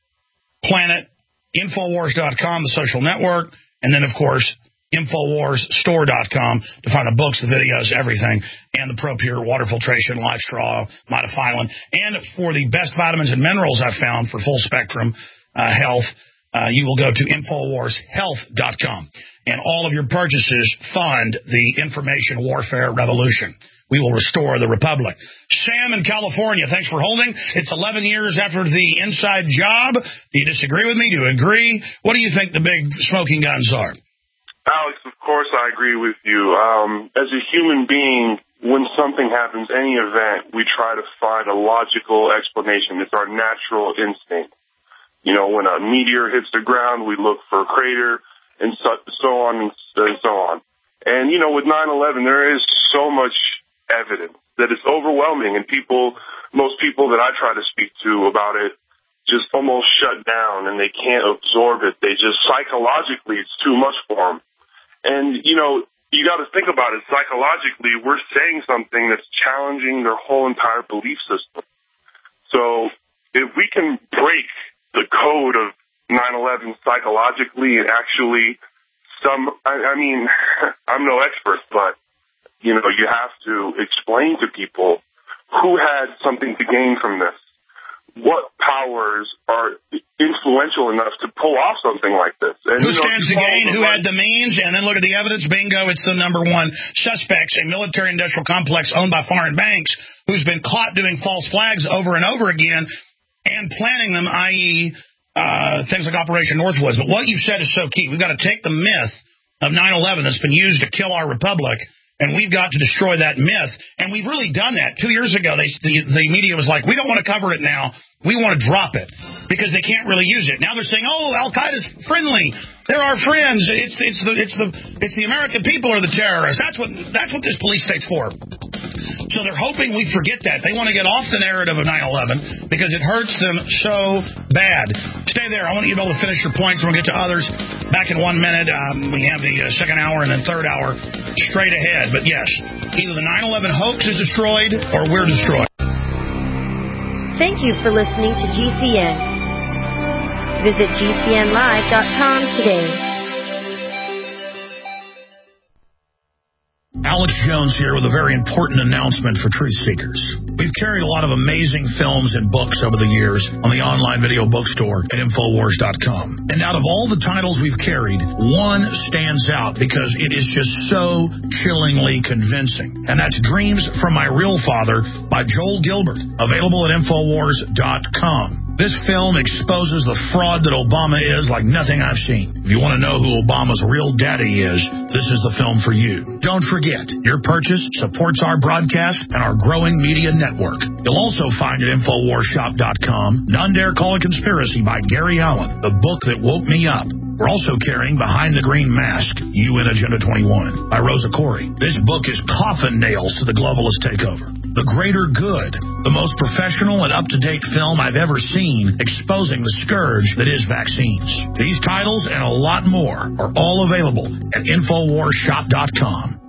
PlanetInfoWars.com, the social network, and then, of course, InfoWarsStore.com to find the books, the videos, everything, and the ProPure water filtration, life straw, Mitophyllin. And for the best vitamins and minerals I've found for full spectrum health, you will go to InfoWarsHealth.com. And all of your purchases fund the information warfare revolution. We will restore the republic. Sam in California, thanks for holding. It's 11 years after the inside job. Do you disagree with me? Do you agree? What do you think the big smoking guns are? Alex, of course I agree with you. As a human being, when something happens, any event, we try to find a logical explanation. It's our natural instinct. You know, when a meteor hits the ground, we look for a crater, and so on and so on. And, you know, with 9/11, there is so much evidence that it's overwhelming, and most people that I try to speak to about it just almost shut down, and they can't absorb it. They just psychologically, it's too much for them. And, you know, you got to think about it. Psychologically, we're saying something that's challenging their whole entire belief system. So if we can break the code of 9/11 psychologically and actually I mean, I'm no expert, but you know, you have to explain to people who had something to gain from this. What powers are influential enough to pull off something like this? And, who stands to gain? Who had the means? And then look at the evidence. Bingo, it's the number one suspects, a military-industrial complex owned by foreign banks who's been caught doing false flags over and over again and planning them, i.e., things like Operation Northwoods. But what you've said is so key. We've got to take the myth of 9/11 that's been used to kill our republic, and we've got to destroy that myth. And we've really done that. 2 years ago, the media was like, we don't want to cover it now. We want to drop it because they can't really use it. Now they're saying, oh, Al-Qaeda's friendly. They're our friends. It's the American people are the terrorists. That's what this police state's for. So they're hoping we forget that. They want to get off the narrative of 9/11 because it hurts them so bad. Stay there. I want you to be able to finish your points. We'll get to others back in 1 minute. We have the second hour and then third hour straight ahead. But yes, either the 9/11 hoax is destroyed or we're destroyed. Thank you for listening to GCN. Visit GCNlive.com today. Alex Jones here with a very important announcement for truth seekers. We've carried a lot of amazing films and books over the years on the online video bookstore at Infowars.com. And out of all the titles we've carried, one stands out because it is just so chillingly convincing. And that's Dreams from My Real Father by Joel Gilbert, available at Infowars.com. This film exposes the fraud that Obama is like nothing I've seen. If you want to know who Obama's real daddy is, this is the film for you. Don't forget, your purchase supports our broadcast and our growing media network. You'll also find at InfoWarsShop.com None Dare Call a Conspiracy by Gary Allen, the book that woke me up. We're also carrying Behind the Green Mask, UN Agenda 21 by Rosa Corey. This book is coffin nails to the globalist takeover. The Greater Good, the most professional and up-to-date film I've ever seen exposing the scourge that is vaccines. These titles and a lot more are all available at InfoWarsShop.com.